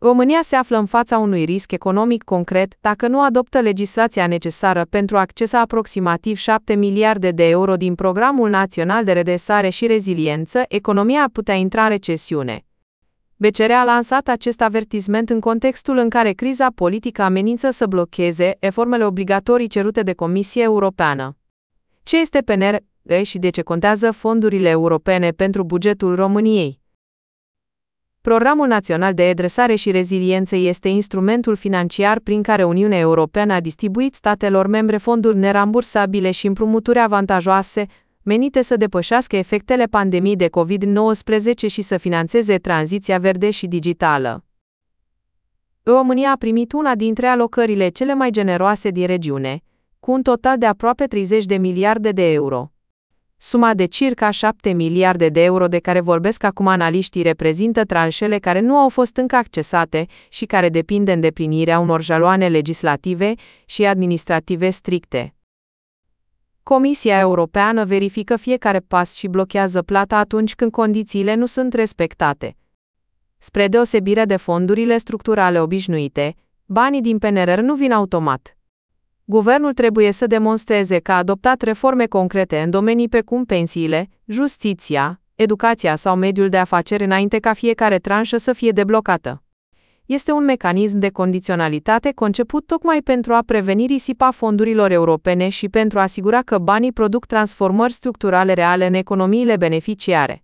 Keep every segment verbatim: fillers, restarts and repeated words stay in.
România se află în fața unui risc economic concret dacă nu adoptă legislația necesară pentru a accesa aproximativ șapte miliarde de euro din Programul Național de Redresare și Reziliență. Economia ar putea intra în recesiune. B C R a lansat acest avertisment în contextul în care criza politică amenință să blocheze reformele obligatorii cerute de Comisia Europeană. Ce este P N R R și de ce contează fondurile europene pentru bugetul României? Programul Național de Redresare și Reziliență este instrumentul financiar prin care Uniunea Europeană a distribuit statelor membre fonduri nerambursabile și împrumuturi avantajoase, menite să depășească efectele pandemiei de covid nouăsprezece și să finanțeze tranziția verde și digitală. România a primit una dintre alocările cele mai generoase din regiune, cu un total de aproape treizeci de miliarde de euro. Suma de circa șapte miliarde de euro de care vorbesc acum analiștii reprezintă tranșele care nu au fost încă accesate și care depind de îndeplinirea unor jaloane legislative și administrative stricte. Comisia Europeană verifică fiecare pas și blochează plata atunci când condițiile nu sunt respectate. Spre deosebire de fondurile structurale obișnuite, banii din P N R R nu vin automat. Guvernul trebuie să demonstreze că a adoptat reforme concrete în domenii precum pensiile, justiția, educația sau mediul de afaceri înainte ca fiecare tranșă să fie deblocată. Este un mecanism de condiționalitate conceput tocmai pentru a preveni risipa fondurilor europene și pentru a asigura că banii produc transformări structurale reale în economiile beneficiare.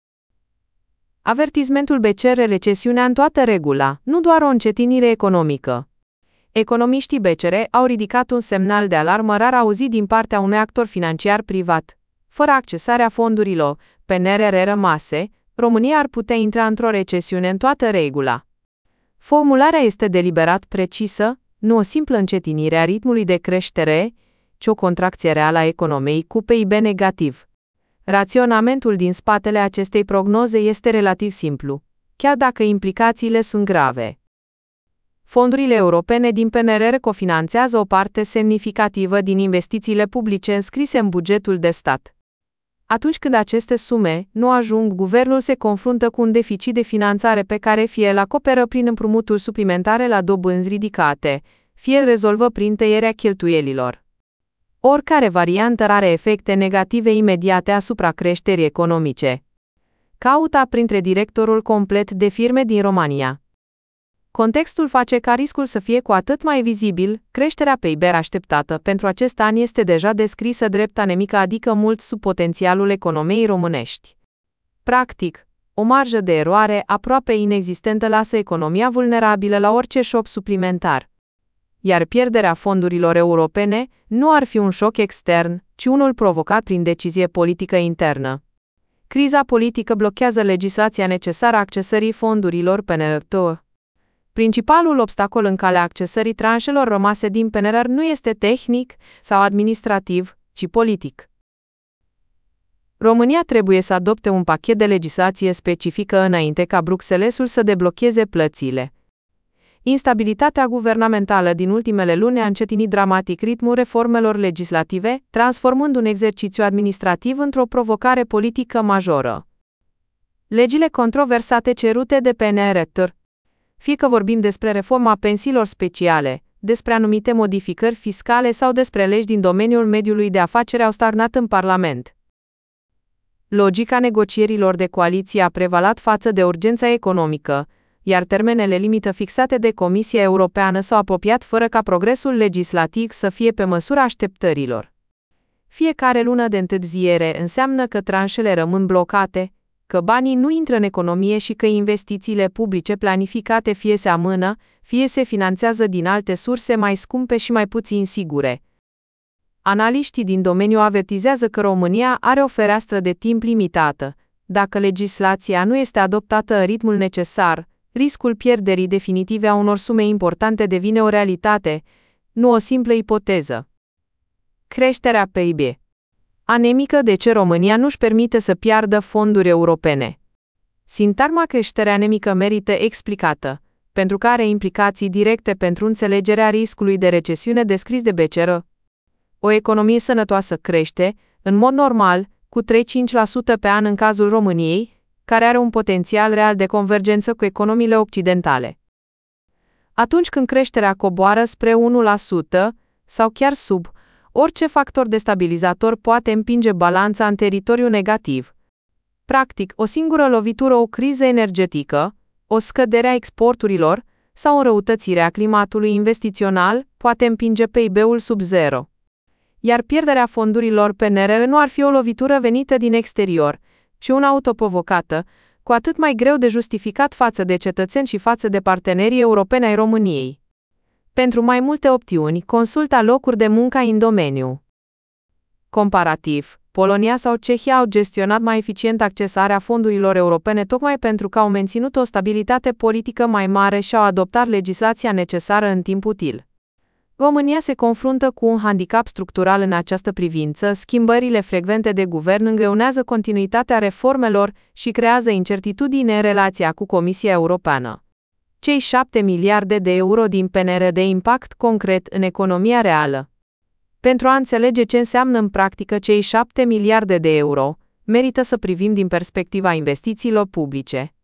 Avertismentul B C R: recesiunea în toată regula, nu doar o încetinire economică. Economiștii B C R au ridicat un semnal de alarmă rar auzit din partea unui actor financiar privat. Fără accesarea fondurilor P N R R rămase, România ar putea intra într-o recesiune în toată regula. Formularea este deliberat precisă, nu o simplă încetinire a ritmului de creștere, ci o contracție reală a economiei cu P I B negativ. Raționamentul din spatele acestei prognoze este relativ simplu, chiar dacă implicațiile sunt grave. Fondurile europene din P N R R cofinanțează o parte semnificativă din investițiile publice înscrise în bugetul de stat. Atunci când aceste sume nu ajung, guvernul se confruntă cu un deficit de finanțare pe care fie îl acoperă prin împrumuturi suplimentare la dobânzi ridicate, fie îl rezolvă prin tăierea cheltuielilor. Oricare variantă are efecte negative imediate asupra creșterii economice. Caută printre directorul complet de firme din România. Contextul face ca riscul să fie cu atât mai vizibil. Creșterea P I B așteptată pentru acest an este deja descrisă drept anemică, adică mult sub potențialul economiei românești. Practic, o marjă de eroare aproape inexistentă lasă economia vulnerabilă la orice șoc suplimentar. Iar pierderea fondurilor europene nu ar fi un șoc extern, ci unul provocat prin decizie politică internă. Criza politică blochează legislația necesară accesării fondurilor P N R R. Principalul obstacol în calea accesării tranșelor rămase din P N R R nu este tehnic sau administrativ, ci politic. România trebuie să adopte un pachet de legislație specifică înainte ca Bruxellesul să deblocheze plățile. Instabilitatea guvernamentală din ultimele luni a încetinit dramatic ritmul reformelor legislative, transformând un exercițiu administrativ într-o provocare politică majoră. Legile controversate cerute de P N R R. Fie că vorbim despre reforma pensiilor speciale, despre anumite modificări fiscale sau despre legi din domeniul mediului de afaceri, au stagnat în Parlament. Logica negocierilor de coaliție a prevalat față de urgența economică, iar termenele limită fixate de Comisia Europeană s-au apropiat fără ca progresul legislativ să fie pe măsura așteptărilor. Fiecare lună de întârziere înseamnă că tranșele rămân blocate, că banii nu intră în economie și că investițiile publice planificate fie se amână, fie se finanțează din alte surse mai scumpe și mai puțin sigure. Analiștii din domeniu avertizează că România are o fereastră de timp limitată. Dacă legislația nu este adoptată în ritmul necesar, riscul pierderii definitive a unor sume importante devine o realitate, nu o simplă ipoteză. Creșterea P I B anemică. De ce România nu-și permite să piardă fonduri europene? Sintagma creștere anemică merită explicată, pentru că are implicații directe pentru înțelegerea riscului de recesiune descris de B C R. O economie sănătoasă crește, în mod normal, cu trei cinci la sută pe an în cazul României, care are un potențial real de convergență cu economiile occidentale. Atunci când creșterea coboară spre unu la sută sau chiar sub, orice factor destabilizator poate împinge balanța în teritoriu negativ. Practic, o singură lovitură, o criză energetică, o scădere a exporturilor sau o înrăutățire a climatului investițional poate împinge P I B-ul sub zero. Iar pierderea fondurilor P N R R nu ar fi o lovitură venită din exterior, ci una autoprovocată, cu atât mai greu de justificat față de cetățeni și față de partenerii europeni ai României. Pentru mai multe opțiuni, consulta locuri de muncă în domeniu. Comparativ, Polonia sau Cehia au gestionat mai eficient accesarea fondurilor europene tocmai pentru că au menținut o stabilitate politică mai mare și au adoptat legislația necesară în timp util. România se confruntă cu un handicap structural în această privință, schimbările frecvente de guvern îngreunează continuitatea reformelor și creează incertitudine în relația cu Comisia Europeană. Cei șapte miliarde de euro din P N R R de impact concret în economia reală. Pentru a înțelege ce înseamnă în practică cei șapte miliarde de euro, merită să privim din perspectiva investițiilor publice.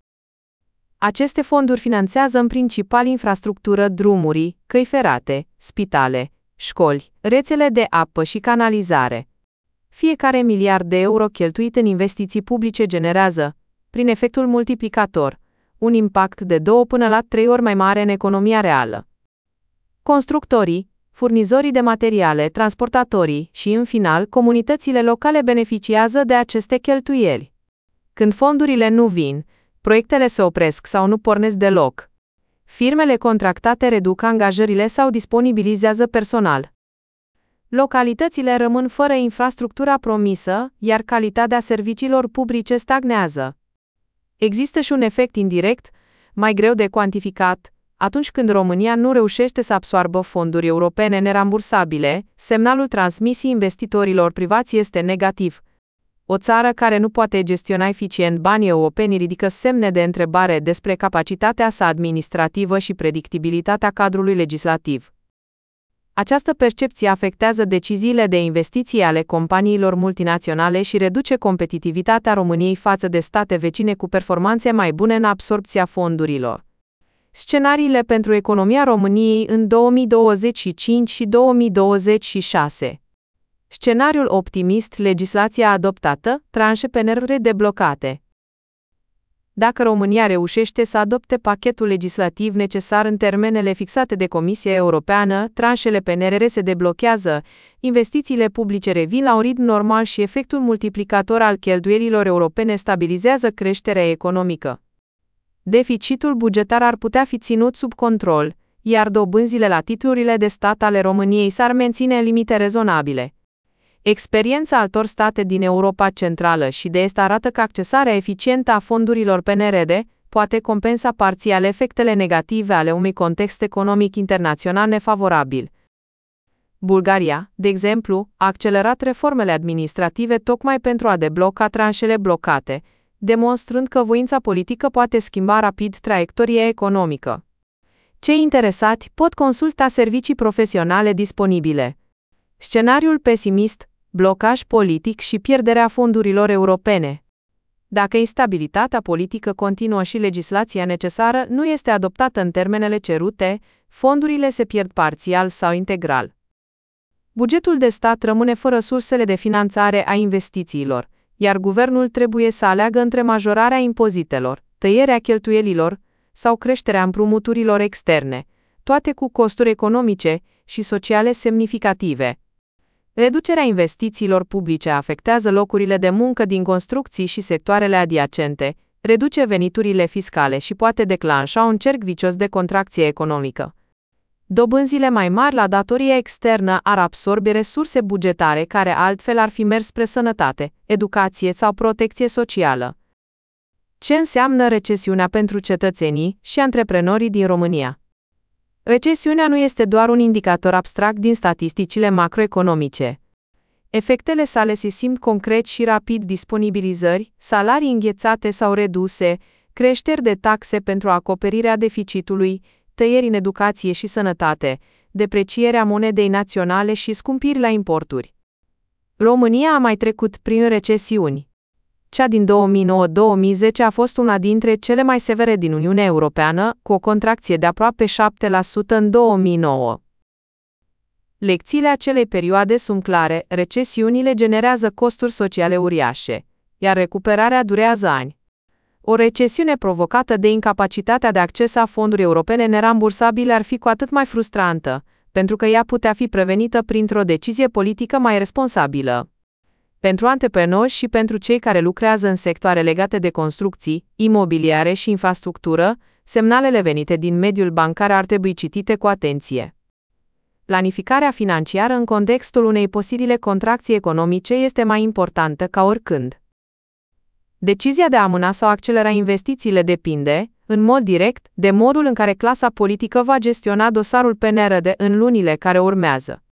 Aceste fonduri finanțează în principal infrastructură, drumuri, căi ferate, spitale, școli, rețele de apă și canalizare. Fiecare miliard de euro cheltuit în investiții publice generează, prin efectul multiplicator, un impact de două până la trei ori mai mare în economia reală. Constructorii, furnizorii de materiale, transportatorii și, în final, comunitățile locale beneficiază de aceste cheltuieli. Când fondurile nu vin, proiectele se opresc sau nu pornesc deloc. Firmele contractate reduc angajările sau disponibilizează personal. Localitățile rămân fără infrastructura promisă, iar calitatea serviciilor publice stagnează. Există și un efect indirect, mai greu de cuantificat. Atunci când România nu reușește să absoarbă fonduri europene nerambursabile, semnalul transmis investitorilor privați este negativ. O țară care nu poate gestiona eficient banii europeni ridică semne de întrebare despre capacitatea sa administrativă și predictibilitatea cadrului legislativ. Această percepție afectează deciziile de investiții ale companiilor multinaționale și reduce competitivitatea României față de state vecine cu performanțe mai bune în absorbția fondurilor. Scenariile pentru economia României în două mii douăzeci și cinci și două mii douăzeci și șase. Scenariul optimist, legislația adoptată, tranșe P N R R deblocate. Dacă România reușește să adopte pachetul legislativ necesar în termenele fixate de Comisia Europeană, tranșele P N R R se deblochează, investițiile publice revin la un ritm normal și efectul multiplicator al cheltuielilor europene stabilizează creșterea economică. Deficitul bugetar ar putea fi ținut sub control, iar dobânzile la titlurile de stat ale României s-ar menține în limite rezonabile. Experiența altor state din Europa Centrală și de Est arată că accesarea eficientă a fondurilor P N R D poate compensa parțial efectele negative ale unui context economic internațional nefavorabil. Bulgaria, de exemplu, a accelerat reformele administrative tocmai pentru a debloca tranșele blocate, demonstrând că voința politică poate schimba rapid traiectoria economică. Cei interesați pot consulta servicii profesionale disponibile. Scenariul pesimist, blocaj politic și pierderea fondurilor europene. Dacă instabilitatea politică continuă și legislația necesară nu este adoptată în termenele cerute, fondurile se pierd parțial sau integral. Bugetul de stat rămâne fără sursele de finanțare a investițiilor, iar guvernul trebuie să aleagă între majorarea impozitelor, tăierea cheltuielilor sau creșterea împrumuturilor externe, toate cu costuri economice și sociale semnificative. Reducerea investițiilor publice afectează locurile de muncă din construcții și sectoarele adiacente, reduce veniturile fiscale și poate declanșa un cerc vicios de contracție economică. Dobânzile mai mari la datoria externă ar absorbe resurse bugetare care altfel ar fi mers spre sănătate, educație sau protecție socială. Ce înseamnă recesiunea pentru cetățenii și antreprenorii din România? Recesiunea nu este doar un indicator abstract din statisticile macroeconomice. Efectele sale se simt concret și rapid: disponibilizări, salarii înghețate sau reduse, creșteri de taxe pentru acoperirea deficitului, tăieri în educație și sănătate, deprecierea monedei naționale și scumpiri la importuri. România a mai trecut prin recesiuni. Cea din două mii nouă două mii zece a fost una dintre cele mai severe din Uniunea Europeană, cu o contracție de aproape șapte la sută în două mii nouă. Lecțiile acelei perioade sunt clare: recesiunile generează costuri sociale uriașe, iar recuperarea durează ani. O recesiune provocată de incapacitatea de accesa fonduri europene nerambursabile ar fi cu atât mai frustrantă, pentru că ea putea fi prevenită printr-o decizie politică mai responsabilă. Pentru antreprenori și pentru cei care lucrează în sectoare legate de construcții, imobiliare și infrastructură, semnalele venite din mediul bancar ar trebui citite cu atenție. Planificarea financiară în contextul unei posibile contracții economice este mai importantă ca oricând. Decizia de a amâna sau accelera investițiile depinde, în mod direct, de modul în care clasa politică va gestiona dosarul P N R D în lunile care urmează.